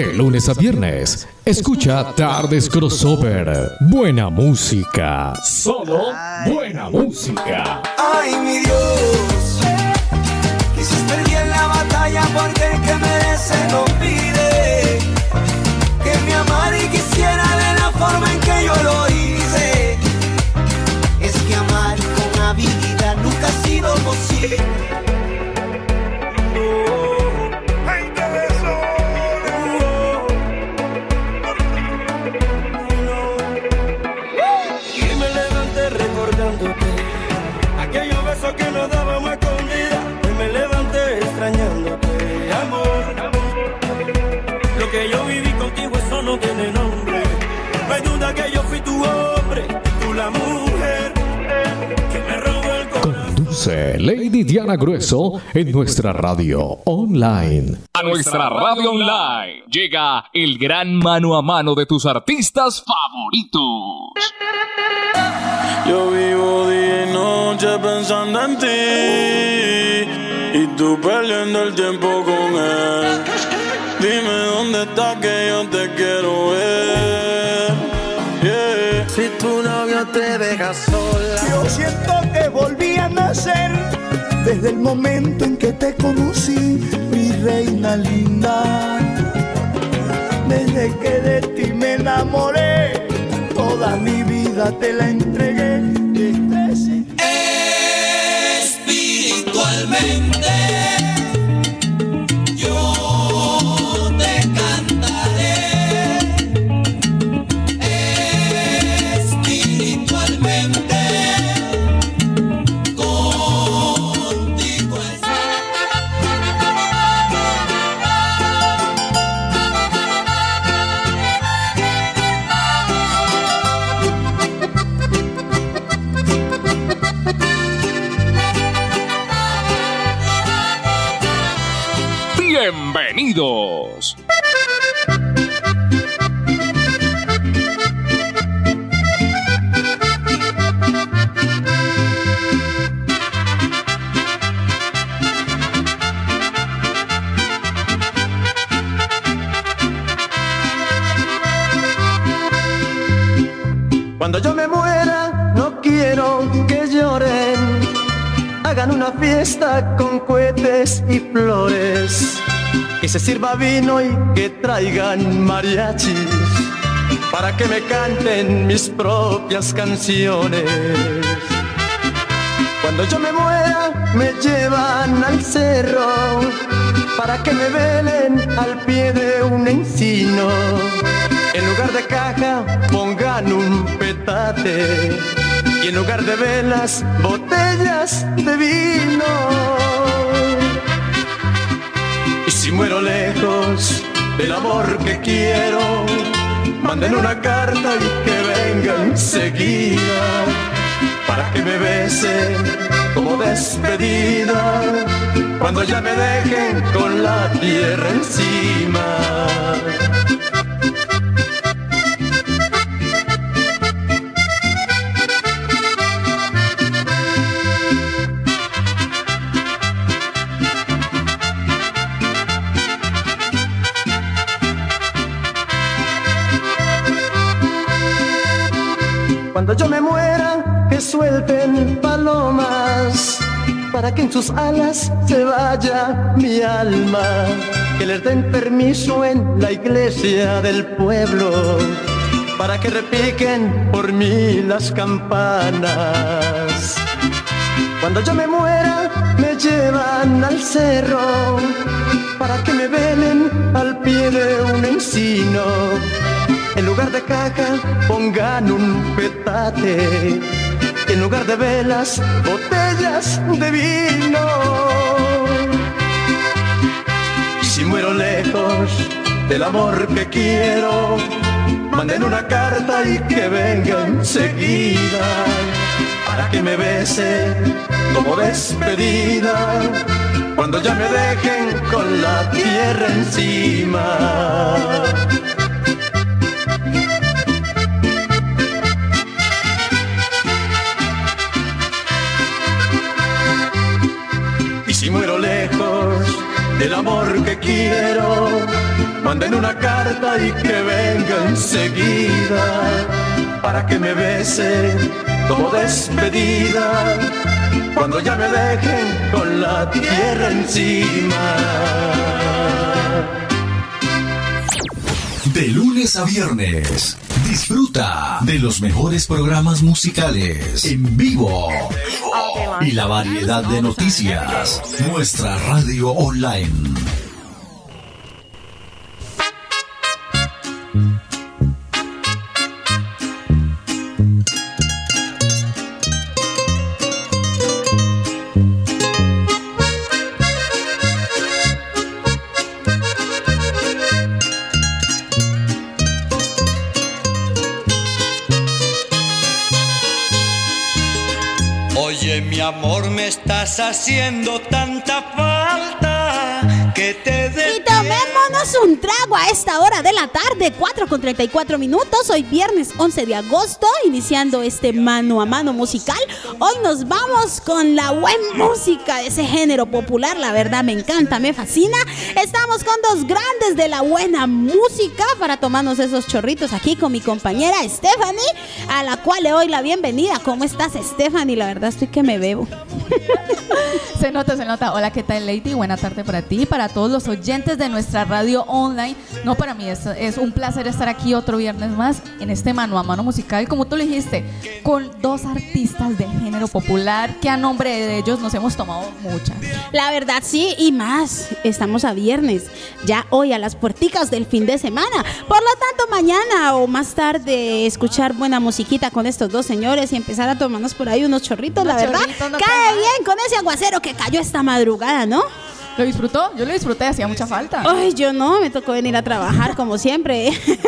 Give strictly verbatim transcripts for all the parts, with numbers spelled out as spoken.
De lunes a viernes, escucha Tardes Crossover. Buena música. Solo buena música. Ay, mi Dios, quisiste bien la batalla porque el que merece no pide. Que me amara y quisiera de la forma en que yo lo hice. Es que amar con habilidad nunca ha sido posible. Aquellos besos que nos dábamos a escondidas, hoy me levanté extrañándote, amor, amor. Lo que yo viví contigo, eso no tiene nombre. No hay duda que yo fui tu hombre, tú la mujer que me robó el corazón. Conduce Lady Diana Grueso en nuestra radio online. A nuestra radio online llega el gran mano a mano de tus artistas favoritos. Yo vivo día y noche pensando en ti y tú perdiendo el tiempo con él. Dime dónde estás que yo te quiero ver. Yeah. Si tu novio te deja sola, yo siento que volví a nacer desde el momento en que te conocí, mi reina linda. Desde que de ti me enamoré, toda mi vida te la entregué. Espiritualmente yo te cantaré. Espiritualmente contigo Bienvenidos. Cuando yo me muera, no quiero que lloren. Hagan una fiesta con cohetes y flores. Que se sirva vino y que traigan mariachis para que me canten mis propias canciones. Cuando yo me muera, me llevan al cerro para que me velen al pie de un encino. En lugar de caja pongan un petate y en lugar de velas, botellas de vino. Y si muero lejos del amor que quiero, manden una carta y que venga enseguida para que me besen como despedida cuando ya me dejen con la tierra encima. Cuando yo me muera, que suelten palomas para que en sus alas se vaya mi alma. Que les den permiso en la iglesia del pueblo para que repiquen por mí las campanas. Cuando yo me muera, me llevan al cerro para que me velen al pie de un encino. En lugar de caja pongan un petate, en lugar de velas, botellas de vino. Y si muero lejos del amor que quiero, manden una carta y que venga enseguida para que me bese como despedida cuando ya me dejen con la tierra encima. Y si muero lejos del amor que quiero, manden una carta y que venga enseguida para que me bese como despedida cuando ya me dejen con la tierra encima. De lunes a viernes, disfruta de los mejores programas musicales en vivo y la variedad de noticias. Nuestra radio online. Mi amor, me estás haciendo tanta falta que te detiene. Y tomémonos un trago a esta hora de la tarde, cuatro con treinta y cuatro minutos. Hoy viernes once de agosto, iniciando este mano a mano musical. Hoy nos vamos con la buena música de ese género popular. La verdad me encanta, me fascina. Estamos con dos grandes de la buena música para tomarnos esos chorritos aquí con mi compañera Stephanie, a la cual le doy la bienvenida. ¿Cómo estás, Stephanie? La verdad estoy que me bebo. Se nota, se nota. Hola, ¿qué tal, Lady? Buena tarde para ti y para todos los oyentes de nuestra radio online. No, para mí es, es un placer estar aquí otro viernes más en este mano a mano musical, como tú lo dijiste, con dos artistas del género popular que a nombre de ellos nos hemos tomado muchas. La verdad sí, y más, estamos a viernes, ya hoy a las puerticas del fin de semana. Por lo tanto, mañana o más tarde escuchar buena musiquita con estos dos señores y empezar a tomarnos por ahí unos chorritos, unos la verdad, chorritos, no cae bien con ese aguacero que cayó esta madrugada, ¿no? ¿Lo disfrutó? Yo lo disfruté, hacía mucha falta. Ay, yo no, me tocó venir a trabajar como siempre.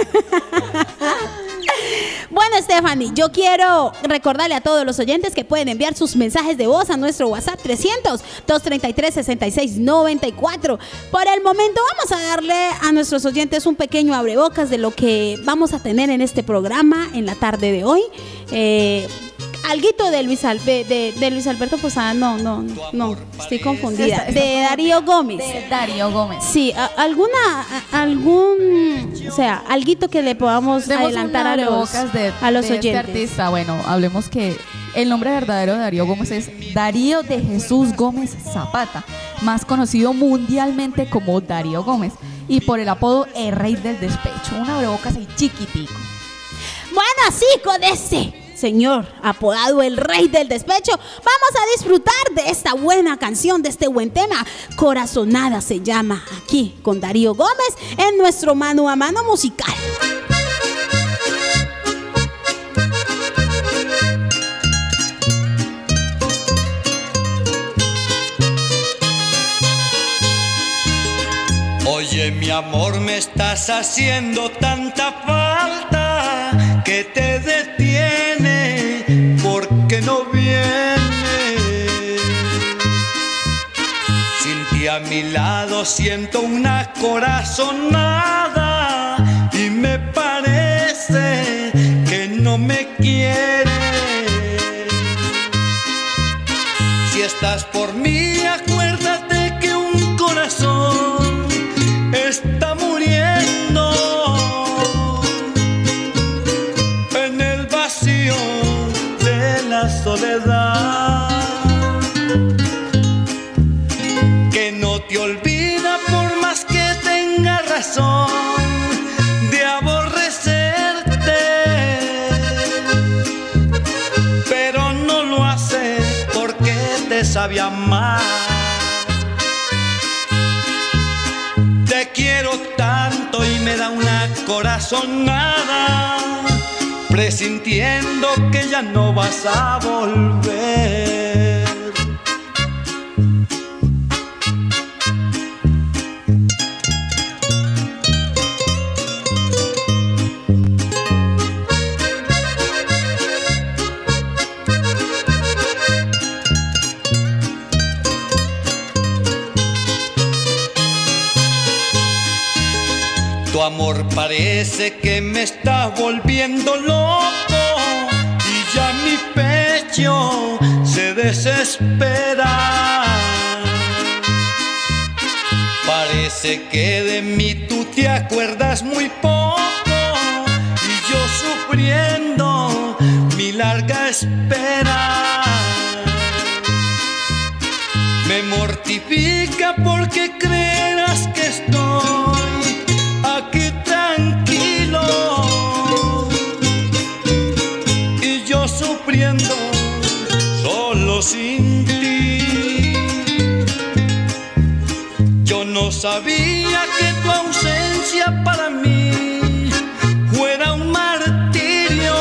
Bueno, Stephanie, yo quiero recordarle a todos los oyentes que pueden enviar sus mensajes de voz a nuestro WhatsApp trescientos, doscientos treinta y tres, sesenta y seis noventa y cuatro. Por el momento vamos a darle a nuestros oyentes un pequeño abrebocas de lo que vamos a tener en este programa en la tarde de hoy. Eh... Alguito de Luis, Albe, de, de Luis Alberto Posada, no, no, no, estoy confundida. De Darío Gómez. De Darío Gómez. Sí, a, alguna, a, algún, o sea, alguito que le podamos Demos adelantar a los, de, a los de oyentes. Este artista. Bueno, hablemos que el nombre verdadero de Darío Gómez es Darío de Jesús Gómez Zapata, más conocido mundialmente como Darío Gómez, y por el apodo El Rey del Despecho, un abrebocas ahí chiquitico. Bueno, así con ese señor apodado el Rey del Despecho, vamos a disfrutar de esta buena canción, de este buen tema. Corazonada se llama, aquí con Darío Gómez en nuestro mano a mano musical. Oye, mi amor, me estás haciendo tanta falta que te detiene porque no vienes. Sin ti a mi lado siento una corazonada y me parece que no me quieres. Si estás por mí, acuérdate que un corazón está muriendo en el vacío de la soledad, que no te olvida por más que tenga razón de aborrecerte, pero no lo hace porque te sabe amar. Te quiero tanto y me da una corazonada, presintiendo que ya no vas a volver. Tu amor parece que me está volviendo loco y ya mi pecho se desespera. Parece Parece que de mí tú te acuerdas muy poco y yo sufriendo mi larga espera. Me mortifica porque creerás que estoy aquí tranquilo y yo sufriendo solo sin ti. Yo no sabía que tu ausencia para mí fuera un martirio.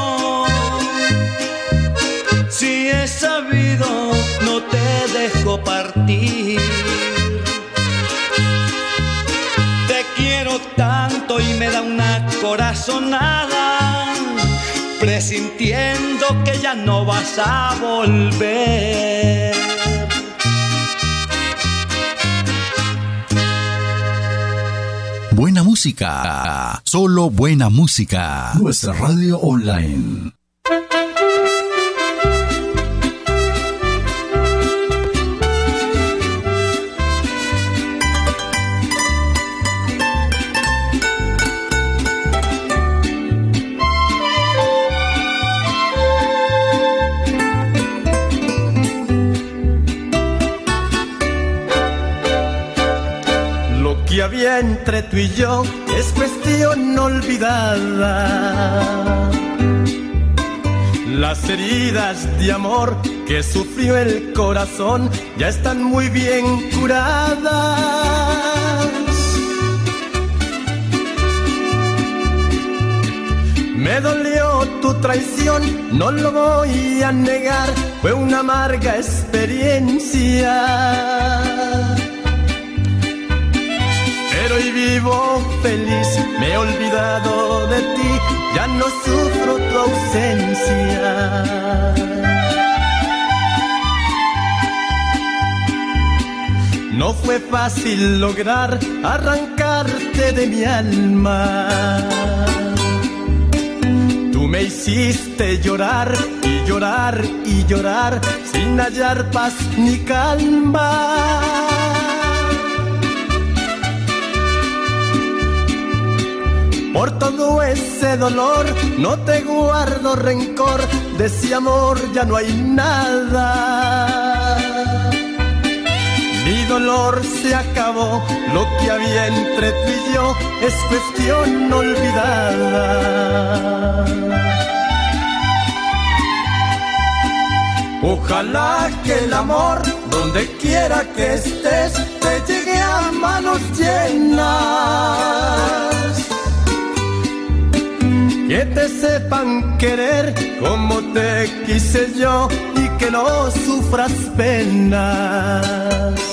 Si he sabido, no te dejo partir. Te quiero tanto y me da una corazonada, presintiendo que ya no vas a volver. Buena música, solo buena música. Nuestra radio online. Que había entre tú y yo es cuestión olvidada. Las heridas de amor que sufrió el corazón ya están muy bien curadas. Me dolió tu traición, no lo voy a negar, fue una amarga experiencia. Pero hoy vivo feliz, me he olvidado de ti, ya no sufro tu ausencia. No fue fácil lograr arrancarte de mi alma. Tú me hiciste llorar y llorar y llorar sin hallar paz ni calma. Por todo ese dolor no te guardo rencor, de ese amor ya no hay nada. Mi dolor se acabó, lo que había entre tú y yo es cuestión olvidada. Ojalá que el amor, donde quiera que estés, te llegue a manos llenas. Que te sepan querer como te quise yo y que no sufras penas.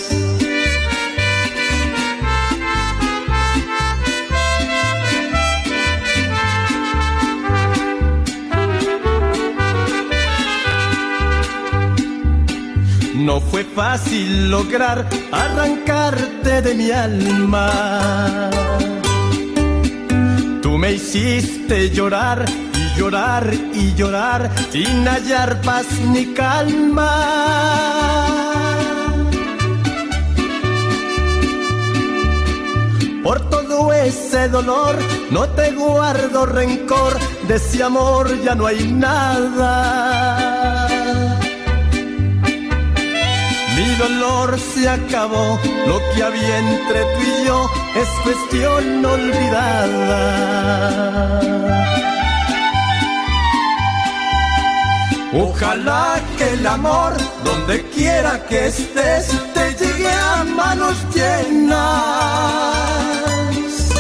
No fue fácil lograr arrancarte de mi alma. Tú me hiciste llorar y llorar y llorar sin hallar paz ni calma. Por todo ese dolor no te guardo rencor, de ese amor ya no hay nada. Mi dolor se acabó, lo que había entre tú y yo es cuestión olvidada. Ojalá que el amor, donde quiera que estés, te llegue a manos llenas.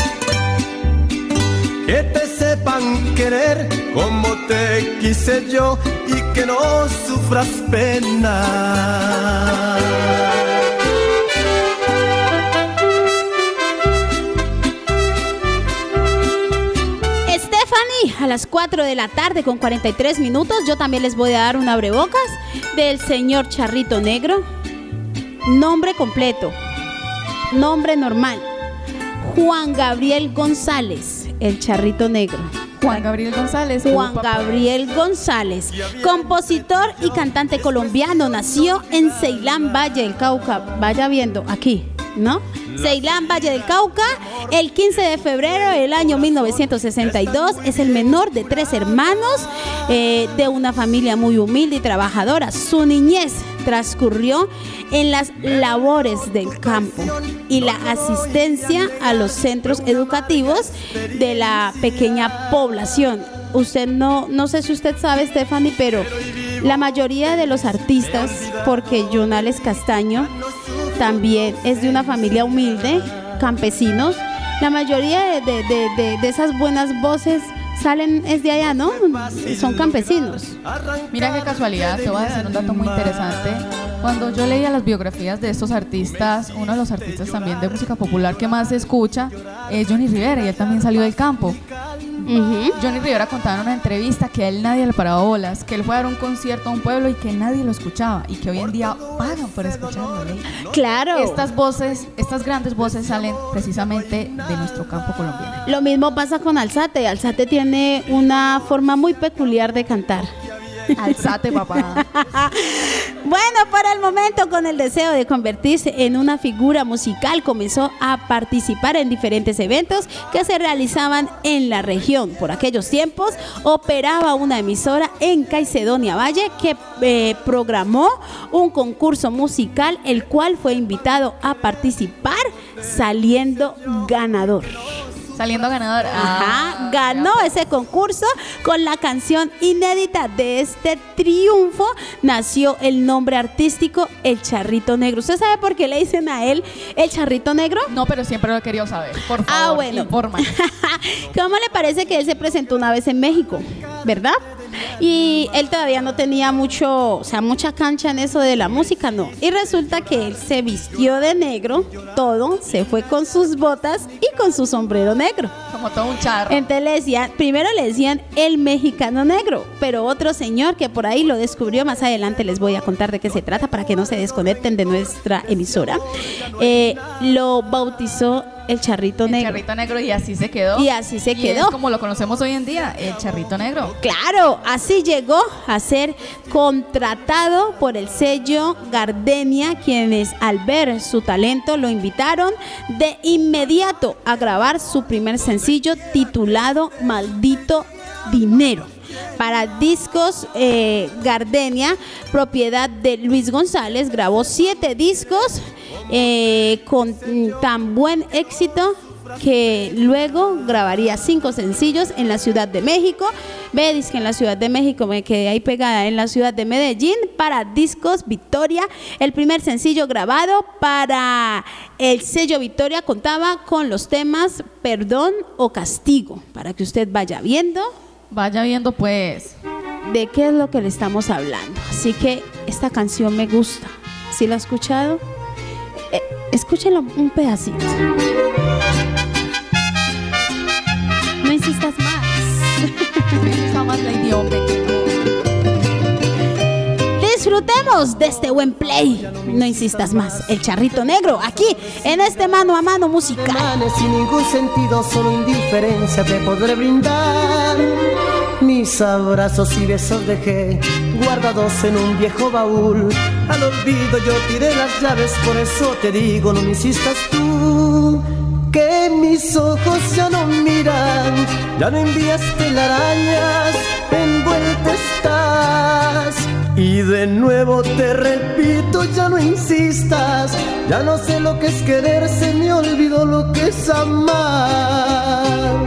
Que te sepan querer como te quise yo y que no sufras pena. Stephanie, a las cuatro de la tarde con cuarenta y tres minutos, yo también les voy a dar un abrebocas del señor Charrito Negro. Nombre completo, nombre normal, Juan Gabriel González, el Charrito Negro. Juan Gabriel González. Juan Gabriel González, compositor y cantante colombiano, nació en Ceilán, Valle del Cauca. Vaya viendo aquí, ¿no? Ceilán, Valle del Cauca, el quince de febrero del año mil novecientos sesenta y dos. Es el menor de tres hermanos, eh, de una familia muy humilde y trabajadora. Su niñez transcurrió en las labores del campo y la asistencia a los centros educativos de la pequeña población. Usted no, no sé si usted sabe, Stephanie, pero la mayoría de los artistas, porque Jonales Castaño también es de una familia humilde, campesinos, la mayoría de, de, de, de, de esas buenas voces salen es de allá, ¿no? Son campesinos. Mira qué casualidad, te voy a decir un dato muy interesante. Cuando yo leía las biografías de estos artistas, uno de los artistas también de música popular que más se escucha es Johnny Rivera, y él también salió del campo. Uh-huh. Johnny Rivera contaba en una entrevista que a él nadie le paraba bolas, que él fue a dar un concierto a un pueblo y que nadie lo escuchaba, y que hoy en día pagan por escucharlo, ¿eh? Claro. Estas voces, estas grandes voces salen precisamente de nuestro campo colombiano. Lo mismo pasa con Alzate. Alzate tiene una forma muy peculiar de cantar. Alzate, papá. Bueno, para el momento, con el deseo de convertirse en una figura musical, comenzó a participar en diferentes eventos que se realizaban en la región. Por aquellos tiempos operaba una emisora en Caicedonia Valle que eh, programó un concurso musical, el cual fue invitado a participar, saliendo ganador. Saliendo ganador. Ajá, ah, ganó ese concurso con la canción inédita. De este triunfo nació el nombre artístico El Charrito Negro. ¿Usted sabe por qué le dicen a él El Charrito Negro? No, pero siempre lo he querido saber. Por favor, ah, bueno. Informa. ¿Cómo le parece que él se presentó una vez en México? ¿Verdad? Y él todavía no tenía mucho, o sea, mucha cancha en eso de la música, no. Y resulta que él se vistió de negro, todo, se fue con sus botas y con su sombrero negro. Como todo un charro. Entonces le decían, primero le decían el mexicano negro, pero otro señor que por ahí lo descubrió, más adelante les voy a contar de qué se trata para que no se desconecten de nuestra emisora, eh, lo bautizó el Charrito Negro. El Charrito Negro, y así se quedó. Y así se y quedó. Es como lo conocemos hoy en día, el Charrito Negro. Claro, así llegó a ser contratado por el sello Gardenia, quienes al ver su talento lo invitaron de inmediato a grabar su primer sencillo titulado Maldito Dinero. Para Discos eh, Gardenia, propiedad de Luis González, grabó siete discos eh, con tan buen éxito que luego grabaría cinco sencillos en la Ciudad de México. Ve, dice que en la Ciudad de México, me quedé ahí pegada, en la ciudad de Medellín, para Discos Victoria. El primer sencillo grabado para el sello Victoria contaba con los temas Perdón o Castigo, para que usted vaya viendo. Vaya viendo pues de qué es lo que le estamos hablando. Así que esta canción me gusta. ¿Sí la ha escuchado? Eh, escúchelo un pedacito. No insistas más. No insistas más, Lady Hombre. Disfrutemos de este buen play. No insistas más. El Charrito Negro, aquí en este mano a mano musical. Sin ningún sentido, solo indiferencia te podré brindar. Mis abrazos y besos dejé guardados en un viejo baúl. Al olvido yo tiré las llaves, por eso te digo, no me insistas tú. Que mis ojos ya no miran, ya no envías telarañas, envuelta estás. Y de nuevo te repito, ya no insistas, ya no sé lo que es querer, se me olvidó lo que es amar.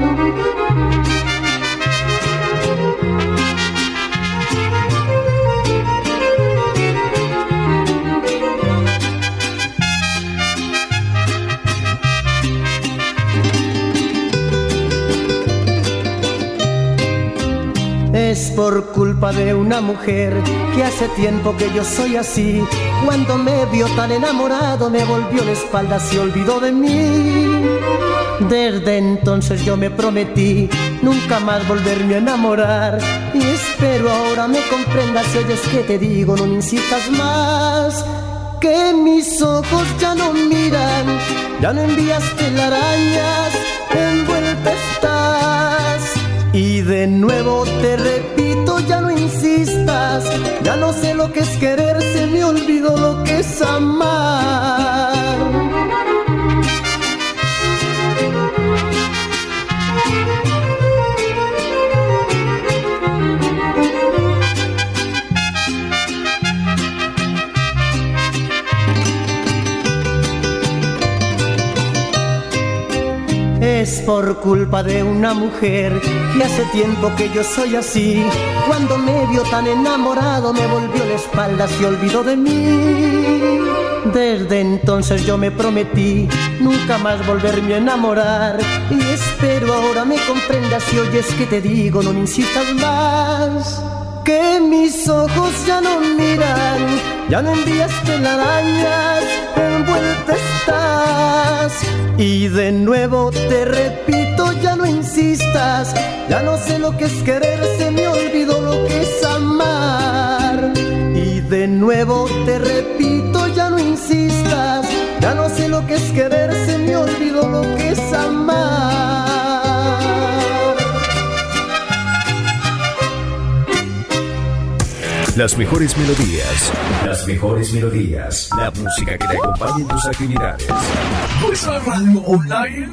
Es por culpa de una mujer que hace tiempo que yo soy así. Cuando me vio tan enamorado me volvió la espalda, se olvidó de mí. Desde entonces yo me prometí nunca más volverme a enamorar. Y espero ahora me comprendas si oyes que te digo, no me insistas más. Que mis ojos ya no miran, ya no envías telarañas, envuelta estás. Y de nuevo te repito, ya no insistas, ya no sé lo que es querer, se me olvidó lo que es amar. por culpa de una mujer que hace tiempo que yo soy así. Cuando me vio tan enamorado me volvió la espalda, se olvidó de mí. Desde entonces yo me prometí nunca más volverme a enamorar, y espero ahora me comprendas si oyes que te digo, no me insistas más. Que mis ojos ya no miran, ya no envías telarañas, envuelta estás. Y de nuevo te repito, ya no insistas, ya no sé lo que es querer, se me olvidó lo que es amar. Y de nuevo te repito, ya no insistas, ya no sé lo que es querer, se me olvidó lo que es amar. Las mejores melodías, las mejores melodías, la música que te acompañe en tus actividades. Nuestra radio online.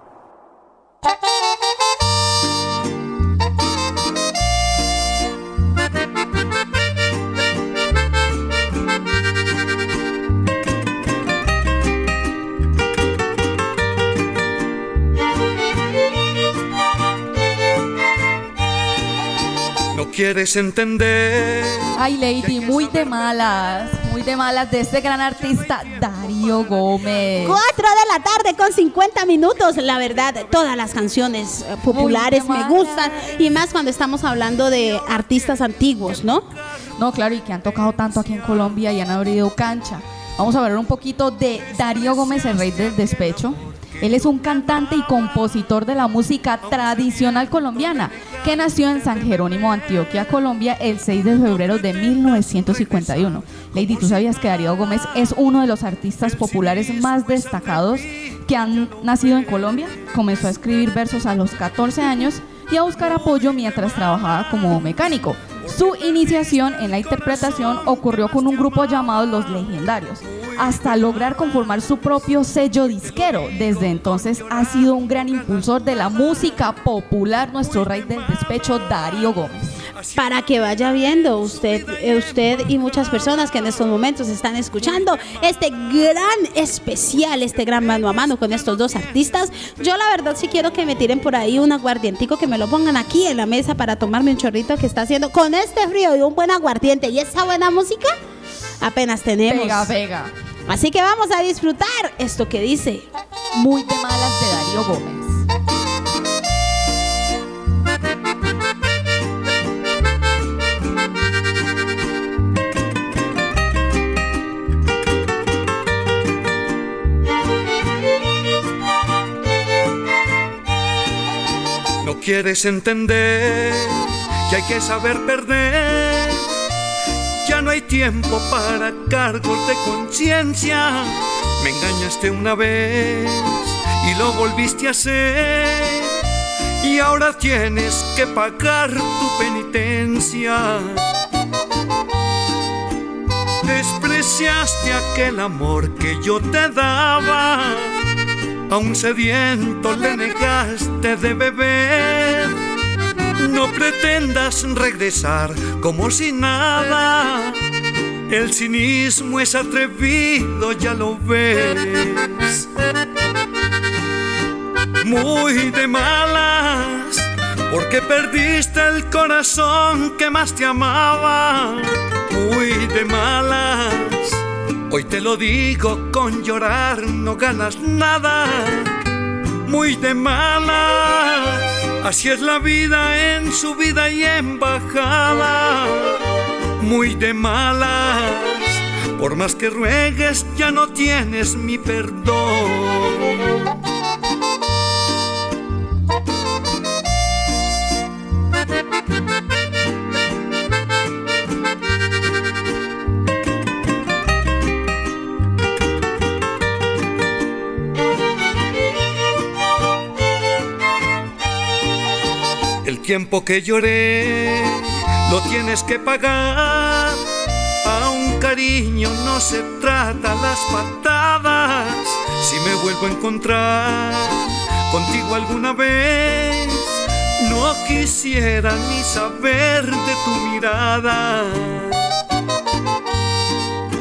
¿Quieres entender? Ay, Lady, muy de malas, muy de malas de este gran artista Darío Gómez. Cuatro de la tarde con cincuenta minutos. La verdad, todas las canciones populares me gustan, y más cuando estamos hablando de artistas antiguos, ¿no? No, claro, y que han tocado tanto aquí en Colombia y han abrido cancha. Vamos a hablar un poquito de Darío Gómez, el rey del despecho. Él es un cantante y compositor de la música tradicional colombiana, que nació en San Jerónimo, Antioquia, Colombia, el seis de febrero de mil novecientos cincuenta y uno. Lady, ¿tú sabías que Darío Gómez es uno de los artistas populares más destacados que han nacido en Colombia? Comenzó a escribir versos a los catorce años y a buscar apoyo mientras trabajaba como mecánico. Su iniciación en la interpretación ocurrió con un grupo llamado Los Legendarios, hasta lograr conformar su propio sello disquero. Desde entonces ha sido un gran impulsor de la música popular, nuestro rey del despecho, Darío Gómez. Para que vaya viendo usted, usted y muchas personas que en estos momentos están escuchando este gran especial, este gran mano a mano con estos dos artistas. Yo la verdad sí quiero que me tiren por ahí un aguardientico, que me lo pongan aquí en la mesa para tomarme un chorrito que está haciendo con este frío, y un buen aguardiente y esa buena música apenas tenemos. Pega, pega. Así que vamos a disfrutar esto que dice Muy de malas de Darío Gómez. No quieres entender que hay que saber perder. Ya no hay tiempo para cargos de conciencia. Me engañaste una vez y lo volviste a hacer, y ahora tienes que pagar tu penitencia. Despreciaste aquel amor que yo te daba, a un sediento le negaste de beber. No pretendas regresar como si nada, el cinismo es atrevido, ya lo ves. Muy de malas, porque perdiste el corazón que más te amaba. Muy de malas, hoy te lo digo con llorar, no ganas nada. Muy de malas, así es la vida en subida y en bajada. Muy de malas, por más que ruegues ya no tienes mi perdón. El tiempo que lloré lo tienes que pagar. A un cariño no se trata las patadas. Si me vuelvo a encontrar contigo alguna vez, no quisiera ni saber de tu mirada.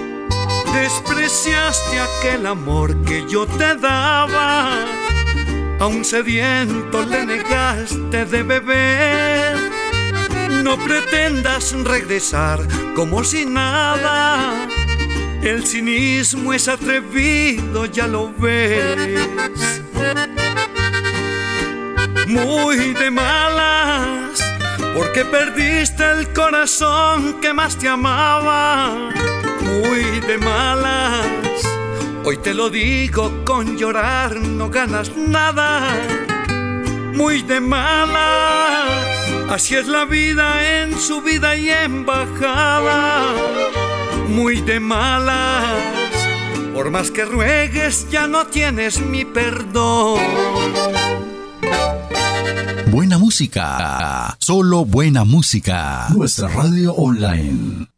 Despreciaste aquel amor que yo te daba, A un sediento le negaste de beber. No pretendas regresar como si nada. El cinismo es atrevido, ya lo ves. Muy de malas, porque perdiste el corazón que más te amaba. Muy de malas, hoy te lo digo con llorar, no ganas nada. Muy de malas, así es la vida en subida y en bajada. Muy de malas, por más que ruegues ya no tienes mi perdón. Buena música, solo buena música. Nuestra radio online.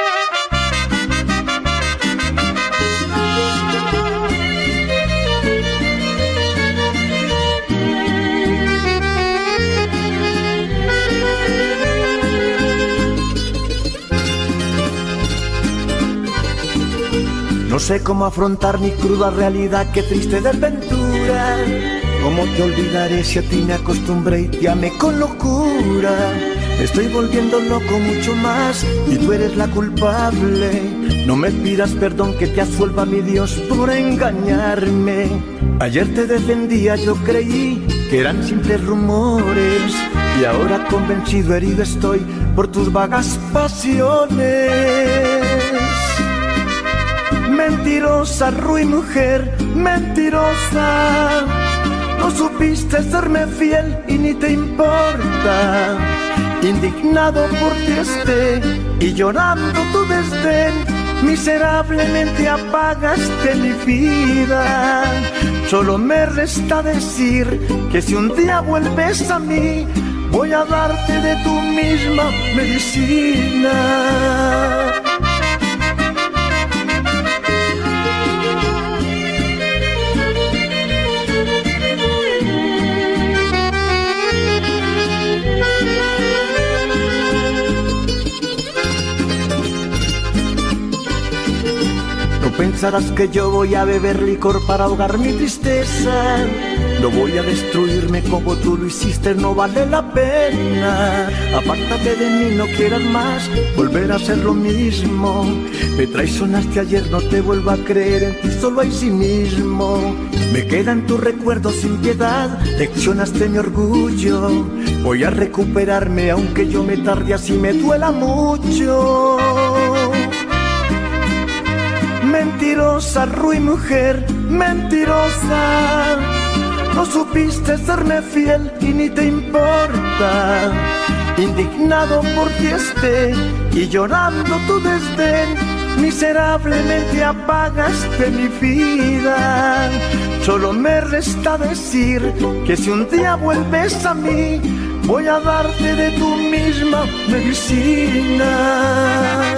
No sé cómo afrontar mi cruda realidad, qué triste desventura. ¿Cómo te olvidaré si a ti me acostumbré y te amé con locura? Me estoy volviendo loco mucho más y tú eres la culpable. No me pidas perdón, que te absuelva mi Dios por engañarme. Ayer te defendía, yo creí que eran simples rumores y ahora convencido, herido estoy por tus vagas pasiones. Mentirosa, ruin mujer, mentirosa. No supiste serme fiel y ni te importa. Indignado por ti esté y llorando tu desdén, miserablemente apagaste mi vida. Solo me resta decir que si un día vuelves a mí, voy a darte de tu misma medicina. Pensarás que yo voy a beber licor para ahogar mi tristeza. No voy a destruirme como tú lo hiciste, no vale la pena. Apártate de mí, no quieras más volver a hacer lo mismo. Me traicionaste ayer, no te vuelvo a creer, en ti solo hay cinismo. Me quedan tus recuerdos sin piedad, leccionaste mi orgullo. Voy a recuperarme aunque yo me tarde, así me duela mucho. Mentirosa, ruin mujer, mentirosa. No supiste serme fiel y ni te importa. Indignado por ti esté y llorando tu desdén, miserablemente apagaste mi vida. Solo me resta decir que si un día vuelves a mí, voy a darte de tu misma medicina.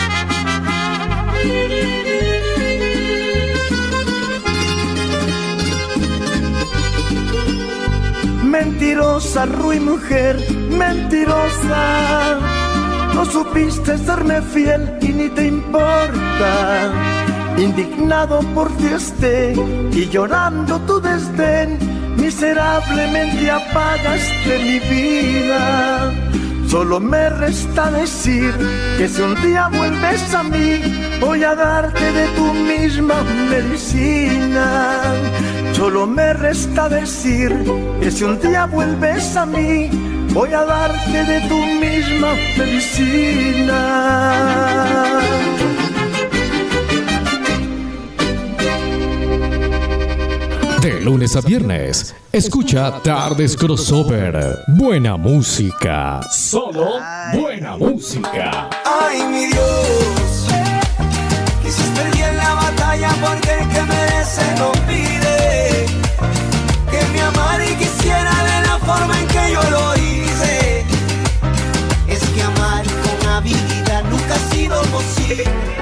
Mentirosa, ruin mujer, mentirosa. No supiste serme fiel y ni te importa. Indignado por ti esté y llorando tu desdén, miserablemente apagaste mi vida. Solo me resta decir que si un día vuelves a mí, voy a darte de tu misma medicina. Solo me resta decir que si un día vuelves a mí, voy a darte de tu misma medicina. De lunes a viernes, escucha Tardes Crossover. Buena música. Solo buena música. Ay, mi Dios, quisiste bien la batalla porque el que merece no pide. Que me amara y quisiera de la forma en que yo lo hice. Es que amar con habilidad nunca ha sido posible.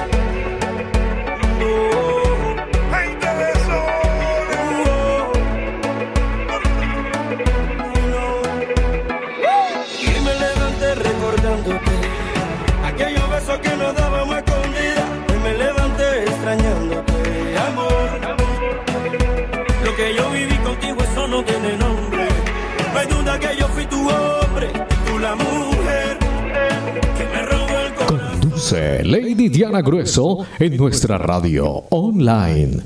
Aquellos besos que nos dábamos escondidas, hoy me levanté extrañándote, amor. Lo que yo viví contigo, eso no te Conduce Lady Diana Grueso en nuestra radio online.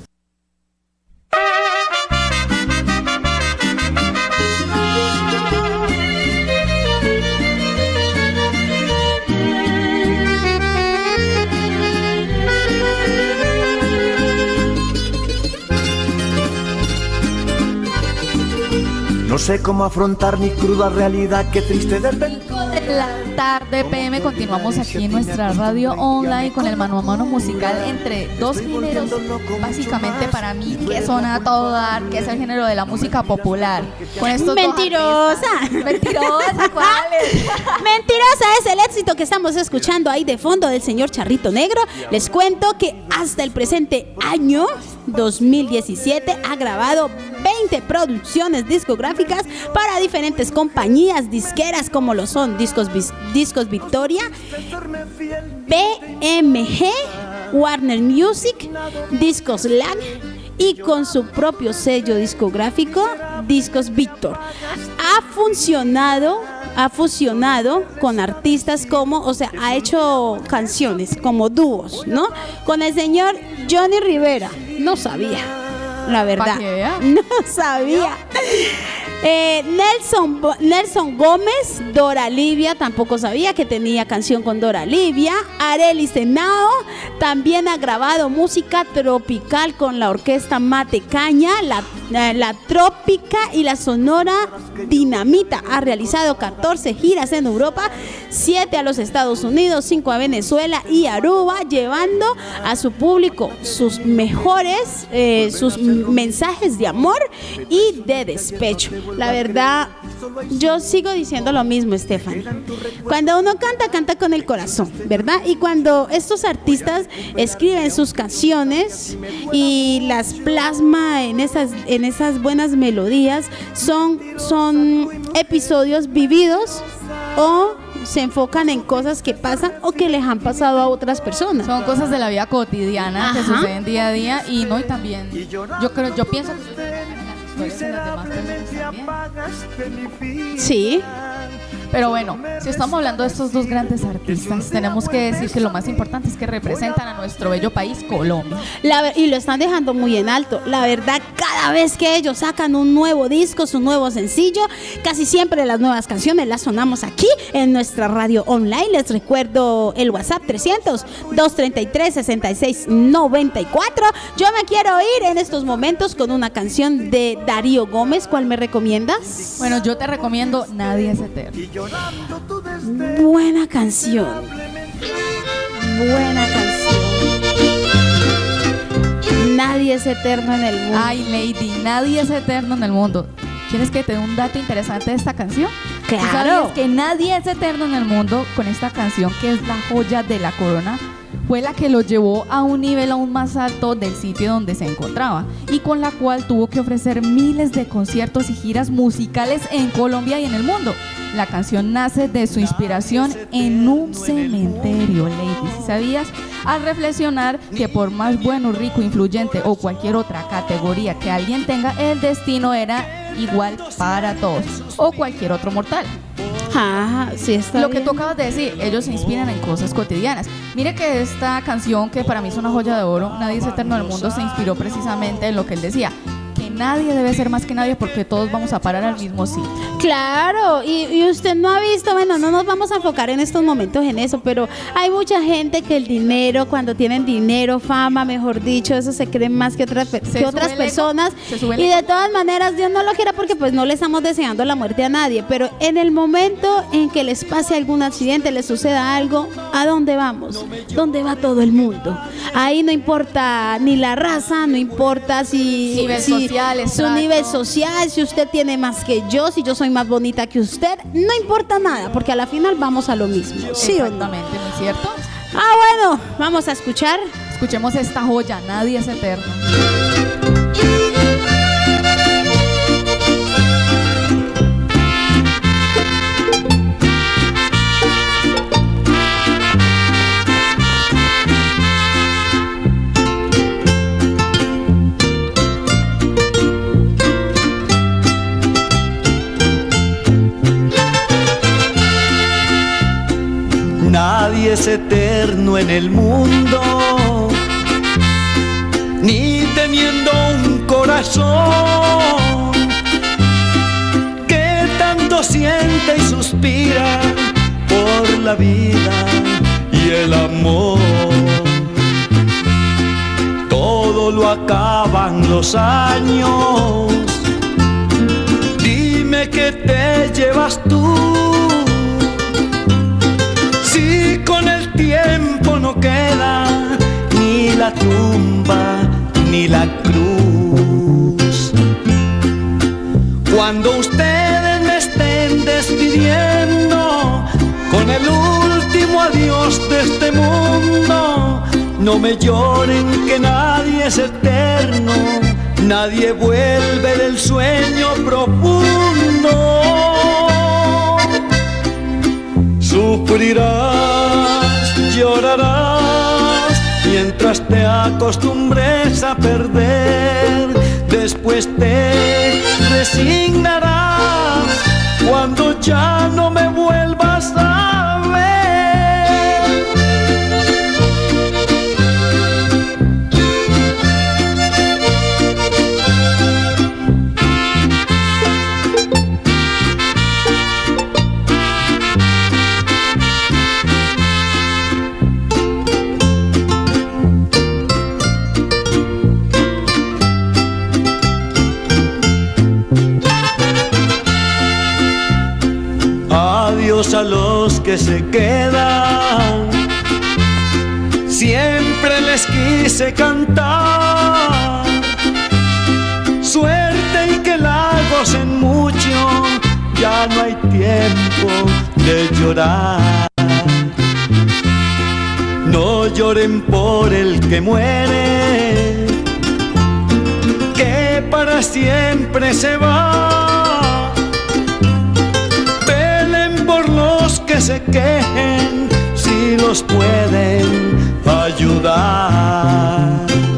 No sé cómo afrontar mi cruda realidad, qué triste de repente. De la tarde P M continuamos aquí en nuestra radio online con el mano a mano musical entre dos géneros, básicamente para mí que son a todo dar, que es el género de la música popular. Con estos Mentirosa. Mentirosa, ¿cuál es? Mentirosa es el éxito que estamos escuchando ahí de fondo del señor Charrito Negro. Les cuento que hasta el presente año dos mil diecisiete ha grabado veinte producciones discográficas para diferentes compañías disqueras como lo son Discos, Discos Victoria, B M G, Warner Music, Discos Lag y con su propio sello discográfico Discos Victor. Ha funcionado, ha fusionado con artistas como, o sea, ha hecho canciones como dúos, ¿no? Con el señor Johnny Rivera, no sabía, la verdad, no sabía. Eh, Nelson, Nelson Gómez, Dora Livia, tampoco sabía que tenía canción con Dora Livia. Arelis Henao también ha grabado música tropical con la orquesta Mate Caña, la, la, la Trópica y la Sonora Dinamita. Ha realizado catorce giras en Europa, siete a los Estados Unidos, cinco a Venezuela y Aruba, llevando a su público sus mejores, eh, sus mensajes de amor y de despecho. La verdad, yo sigo diciendo lo mismo, Estefan. Cuando uno canta, canta con el corazón, ¿verdad? Y cuando estos artistas escriben sus canciones y las plasma en esas, en esas buenas melodías, son, son episodios vividos o se enfocan en cosas que pasan o que les han pasado a otras personas. Son cosas de la vida cotidiana. Ajá. Que suceden día a día y no, y también yo creo, yo pienso que sí, pero bueno, si estamos hablando de estos dos grandes artistas, tenemos que decir que lo más importante es que representan a nuestro bello país, Colombia. La, y lo están dejando muy en alto. La verdad, cada vez que ellos sacan un nuevo disco, su nuevo sencillo, casi siempre las nuevas canciones las sonamos aquí en nuestra radio online. Les recuerdo el WhatsApp trescientos, doscientos treinta y tres, sesenta y seis noventa y cuatro. Yo me quiero ir en estos momentos con una canción de Darío Gómez. ¿Cuál me recomiendas? Bueno, yo te recomiendo Nadie es Eterno. Buena canción. Buena canción. Nadie es eterno en el mundo. Ay, Lady, nadie es eterno en el mundo. ¿Quieres que te dé un dato interesante de esta canción? Claro. ¿Sabías que nadie es eterno en el mundo con esta canción que es la joya de la corona? Fue la que lo llevó a un nivel aún más alto del sitio donde se encontraba y con la cual tuvo que ofrecer miles de conciertos y giras musicales en Colombia y en el mundo. La canción nace de su inspiración en un cementerio, Lady. ¿Sí sabías? Al reflexionar que por más bueno, rico, influyente o cualquier otra categoría que alguien tenga, el destino era igual para todos o cualquier otro mortal. Ah, sí, está Lo bien. que tú acabas de decir, ellos se inspiran en cosas cotidianas. Mire que esta canción, que para mí es una joya de oro, Nadie es eterno en el mundo, se inspiró precisamente en lo que él decía, que nadie debe ser más que nadie porque todos vamos a parar al mismo sitio. Claro, y, y usted no ha visto, bueno, no nos vamos a enfocar en estos momentos en eso, pero hay mucha gente que el dinero, cuando tienen dinero, fama, mejor dicho, eso se creen más que otras, que otras personas, y de todas maneras Dios no lo quiera porque pues no le estamos deseando la muerte a nadie, pero en el momento en que les pase algún accidente, les suceda algo, ¿a dónde vamos? ¿Dónde va todo el mundo? Ahí no importa ni la raza, no importa si, nivel si social, su nivel social, si usted tiene más que yo, si yo soy más bonita que usted, no importa nada, porque a la final vamos a lo mismo. ¿Sí Exactamente, o no? ¿no es cierto? Ah, bueno, vamos a escuchar. Escuchemos esta joya, Nadie es eterno. Nadie nadie es eterno en el mundo, ni teniendo un corazón que tanto siente y suspira por la vida y el amor. Todo lo acaban los años. Dime qué te llevas tú, si con el tiempo no queda ni la tumba ni la cruz. Cuando ustedes me estén despidiendo con el último adiós de este mundo, no me lloren que nadie es eterno, nadie vuelve del sueño profundo. Sufrirás, llorarás, mientras te acostumbres a perder. Después te resignarás cuando ya no me vuelvas a ver. Adiós a los que se quedan, siempre les quise cantar. Suerte y que la gocen mucho, ya no hay tiempo de llorar. No lloren por el que muere, que para siempre se va. Que se quejen si los pueden ayudar.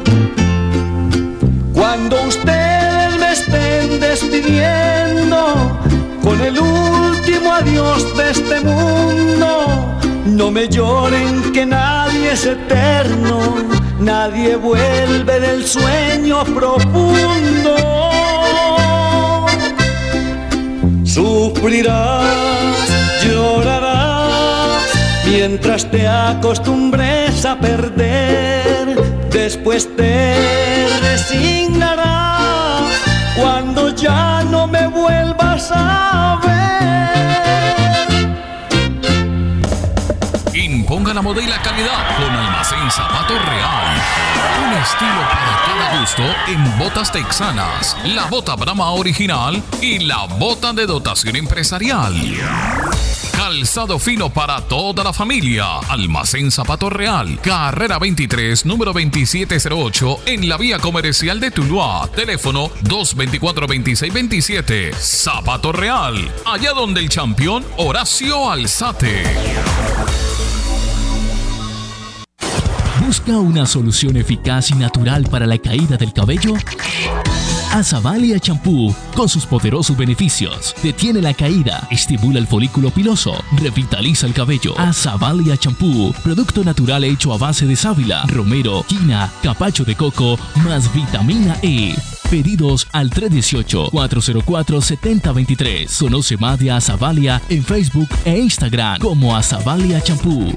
Cuando ustedes me estén despidiendo con el último adiós de este mundo, no me lloren que nadie es eterno, nadie vuelve del sueño profundo. Sufrirás, llorarás, mientras te acostumbres a perder. Después te resignarás cuando ya no me vuelvas a ver. Imponga la moda y la calidad con Almacén Zapato Real. Un estilo para cada gusto en botas texanas, la bota Brahma original y la bota de dotación empresarial. Calzado fino para toda la familia. Almacén Zapato Real, carrera veintitrés, número veintisiete cero ocho, en la vía comercial de Tuluá. Teléfono dos dos cuatro, dos seis dos siete. Zapato Real, allá donde el campeón Horacio Alzate. ¿Busca una solución eficaz y natural para la caída del cabello? Azavalia Champú, con sus poderosos beneficios, detiene la caída, estimula el folículo piloso, revitaliza el cabello. Azavalia Champú, producto natural hecho a base de sábila, romero, quina, capacho de coco, más vitamina E. Pedidos al tres uno ocho, cuatro cero cuatro, siete cero dos tres. Conoce más de Azavalia en Facebook e Instagram como Azavalia Champú.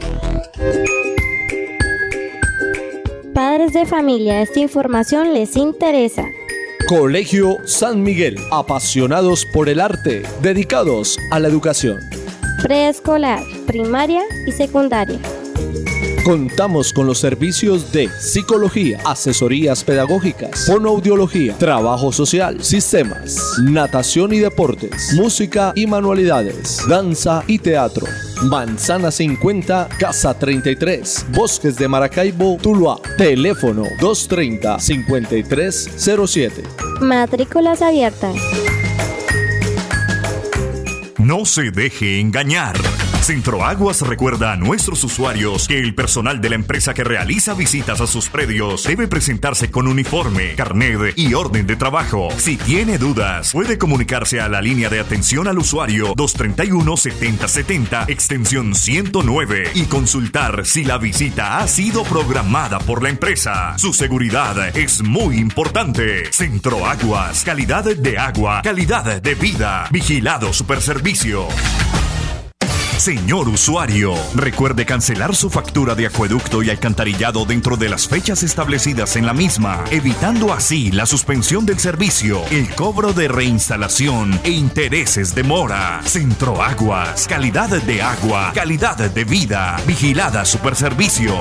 Padres de familia, esta información les interesa. Colegio San Miguel, apasionados por el arte, dedicados a la educación. Preescolar, primaria y secundaria. Contamos con los servicios de psicología, asesorías pedagógicas, fonoaudiología, trabajo social, sistemas, natación y deportes, música y manualidades, danza y teatro. Manzana cincuenta, Casa treinta y tres, Bosques de Maracaibo, Tuluá. Teléfono dos tres cero, cinco tres cero siete. Matrículas abiertas. No se deje engañar. Centroaguas recuerda a nuestros usuarios que el personal de la empresa que realiza visitas a sus predios debe presentarse con uniforme, carnet y orden de trabajo. Si tiene dudas, puede comunicarse a la línea de atención al usuario dos treinta y uno setenta setenta, extensión ciento nueve, y consultar si la visita ha sido programada por la empresa. Su seguridad es muy importante. Centroaguas, calidad de agua, calidad de vida. Vigilado Superservicio. Señor usuario, recuerde cancelar su factura de acueducto y alcantarillado dentro de las fechas establecidas en la misma, evitando así la suspensión del servicio, el cobro de reinstalación e intereses de mora. Centroaguas, calidad de agua, calidad de vida. Vigilada Superservicio.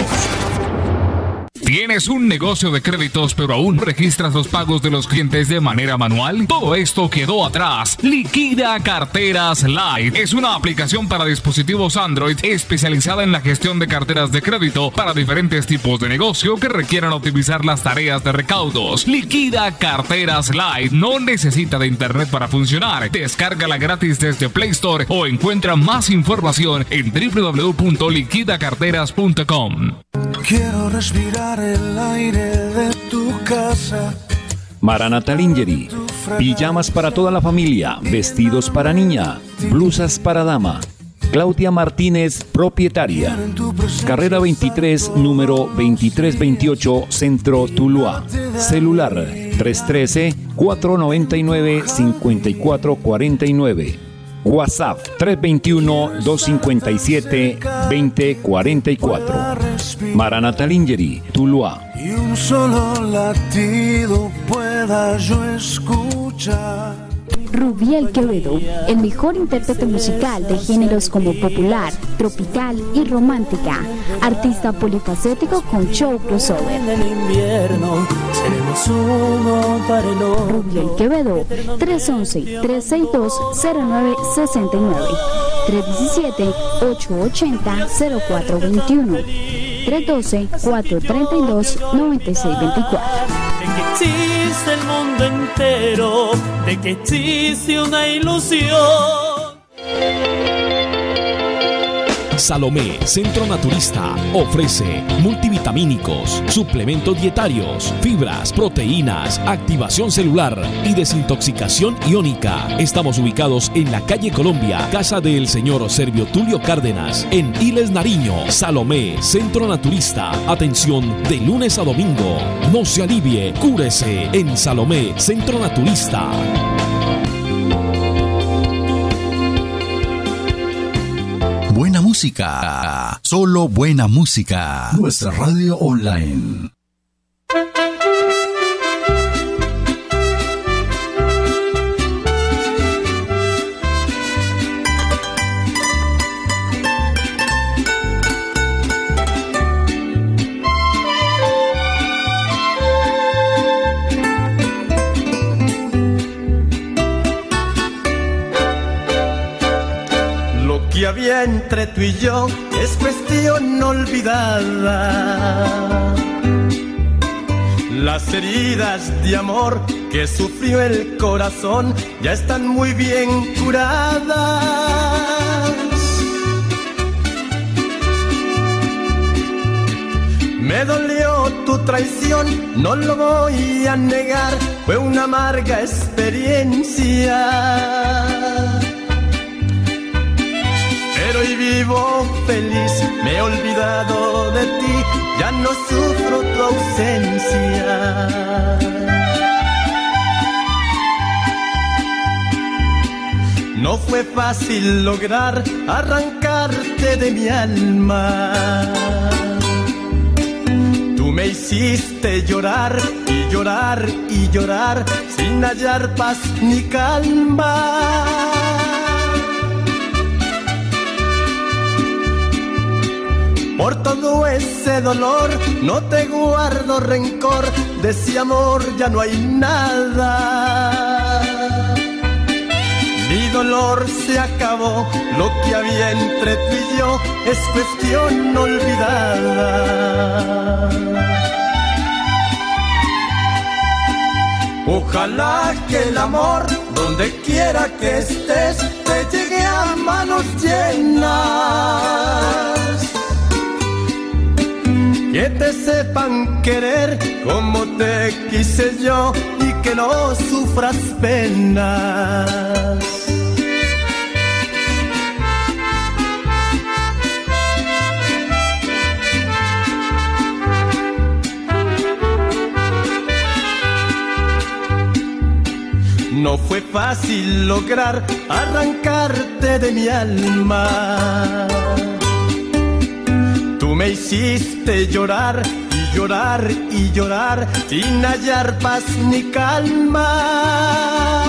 ¿Tienes un negocio de créditos pero aún registras los pagos de los clientes de manera manual? Todo esto quedó atrás. Liquida Carteras Live es una aplicación para dispositivos Android especializada en la gestión de carteras de crédito para diferentes tipos de negocio que requieran optimizar las tareas de recaudos. Liquida Carteras Live no necesita de internet para funcionar. Descárgala gratis desde Play Store o encuentra más información en w w w punto liquida carteras punto com. Quiero respirar el aire de tu casa. Maranatha Lingerie. Pijamas para toda la familia, vestidos para niña, blusas para dama. Claudia Martínez, propietaria. Carrera veintitrés, número veintitrés veintiocho, Centro Tuluá. Celular tres uno tres, cuatro nueve nueve, cinco cuatro cuatro nueve. WhatsApp tres dos uno, dos cinco siete, dos cero cuatro cuatro. Maranatha Lingerie, Tuluá. Y un solo latido pueda yo escuchar. Rubiel Quevedo, el mejor intérprete musical de géneros como popular, tropical y romántica. Artista polifacético con show crossover. Rubiel Quevedo, tres once, tres sesenta y dos, cero nueve sesenta y nueve, tres diecisiete, ocho ochenta, cero cuatro veintiuno, tres doce, cuatro treinta y dos, noventa y seis veinticuatro. De que existe el mundo entero, de que existe una ilusión. Salomé Centro Naturista ofrece multivitamínicos, suplementos dietarios, fibras, proteínas, activación celular y desintoxicación iónica. Estamos ubicados en la calle Colombia, casa del señor Servio Tulio Cárdenas, en Iles Nariño. Salomé Centro Naturista. Atención de lunes a domingo. No se alivie, cúrese en Salomé Centro Naturista. Buena música, solo buena música. Nuestra radio online. Que había entre tú y yo es cuestión olvidada. Las heridas de amor que sufrió el corazón ya están muy bien curadas. Me dolió tu traición, no lo voy a negar, fue una amarga experiencia. Pero hoy vivo feliz, me he olvidado de ti, ya no sufro tu ausencia. No fue fácil lograr arrancarte de mi alma. Tú me hiciste llorar y llorar y llorar sin hallar paz ni calma. Por todo ese dolor no te guardo rencor, de ese amor ya no hay nada. Mi dolor se acabó, lo que había entre tú y yo es cuestión olvidada. Ojalá que el amor, donde quiera que estés, te llegue a manos llenas. te sepan querer como te quise yo y que no sufras penas. No fue fácil lograr arrancarte de mi alma. Tú me hiciste llorar y llorar y llorar sin hallar paz ni calma.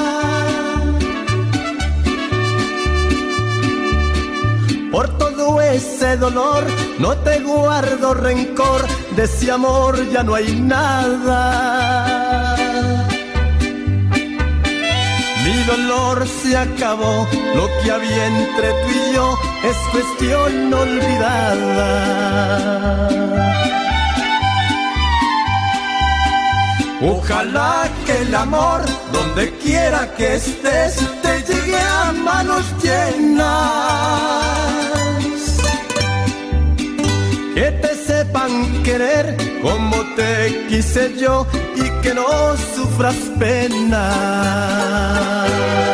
Por todo ese dolor no te guardo rencor, de ese amor ya no hay nada. Mi dolor se acabó, lo que había entre tú y yo es cuestión olvidada. Ojalá que el amor, donde quiera que estés, te llegue a manos llenas. Que te sepan querer como te quise yo y que no sufras pena.